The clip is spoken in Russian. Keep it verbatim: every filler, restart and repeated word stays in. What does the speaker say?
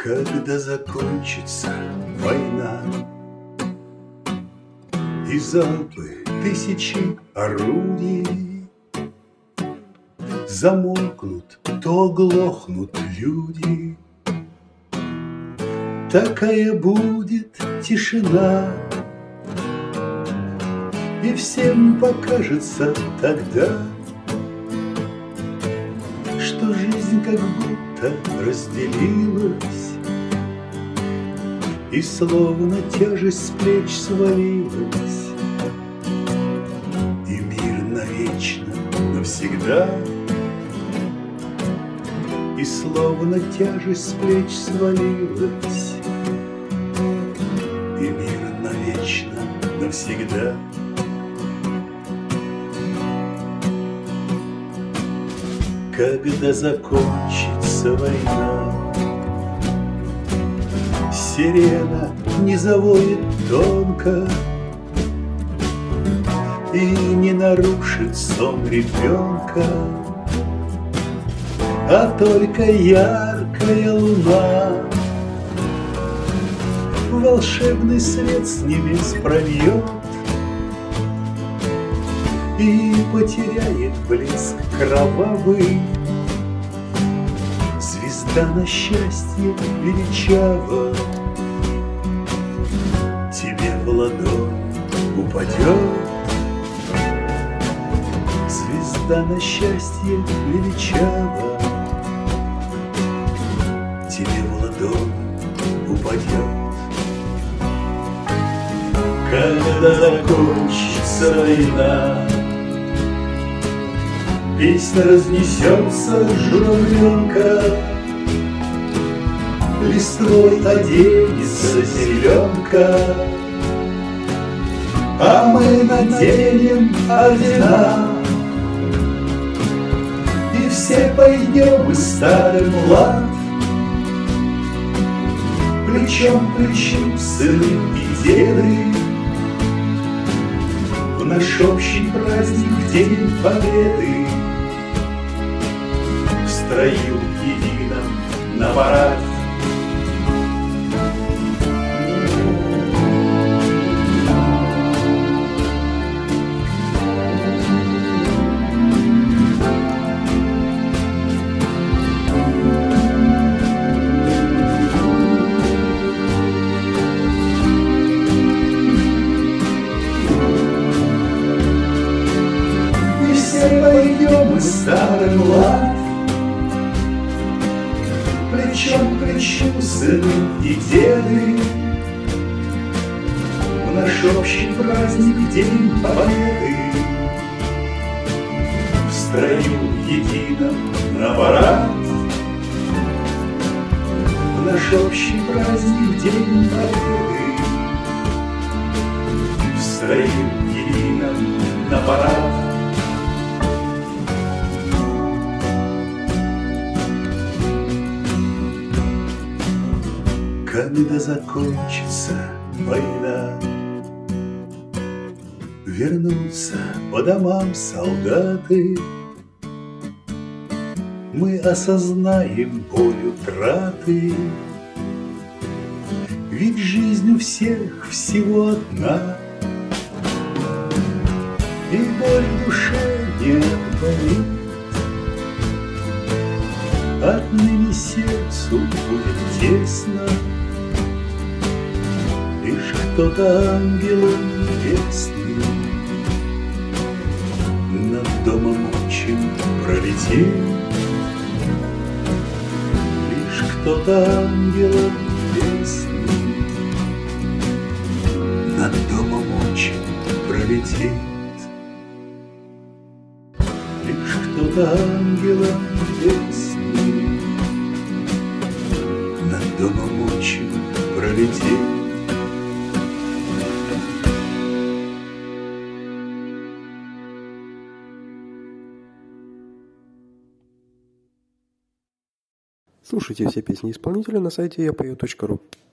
Когда закончится война и залпы тысячи орудий замолкнут, то оглохнут люди, такая будет тишина, и всем покажется тогда, что жизнь как будто разделилась, и словно тяжесть с плеч свалилась, и мир навечно, навсегда, и словно тяжесть с плеч свалилась, и мир навечно, навсегда. Когда закончится война, сирена не завоет тонко и не нарушит сон ребенка, а только яркая луна волшебный свет с небес прольет и потеряет блеск кровавый. Звезда на счастье величава тебе в ладонь упадет. Звезда на счастье величава тебе в ладонь упадет. Когда закончится война, песня разнесется журавленка, листвой оденется зеленка, а мы наденем ордена, и все пойдем из старым лад, плечом к плечу сыны и деды, в наш общий праздник День Победы. В строю едином на парад и все пойдем мы старым лад, плечом к плечу сыны и деды, в наш общий праздник День Победы. В строю едином на парад, в наш общий праздник День Победы. В строю едином на парад. Когда закончится война, вернутся по домам солдаты, мы осознаем боль утраты, ведь жизнь у всех всего одна, и боль в душе не отболит. Отныне сердцу будет тесно, лишь кто-то ангелом небесным над домом отчим пролетит. Лишь кто-то ангелом небесным над домом отчим пролетит. Лишь кто-то ангелом небесным над домом отчим пролетит. Слушайте все песни исполнителя на сайте я пою точка ру.